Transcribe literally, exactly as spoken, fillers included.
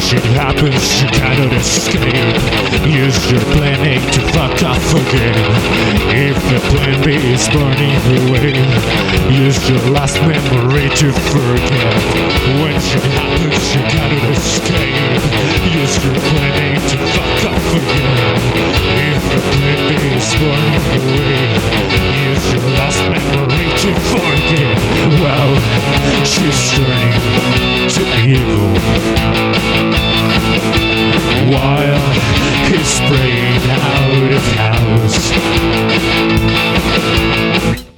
shit happens, you cannot escape. Use your plan A to fuck off again. If the plan B is burning away, use your last memory to forget.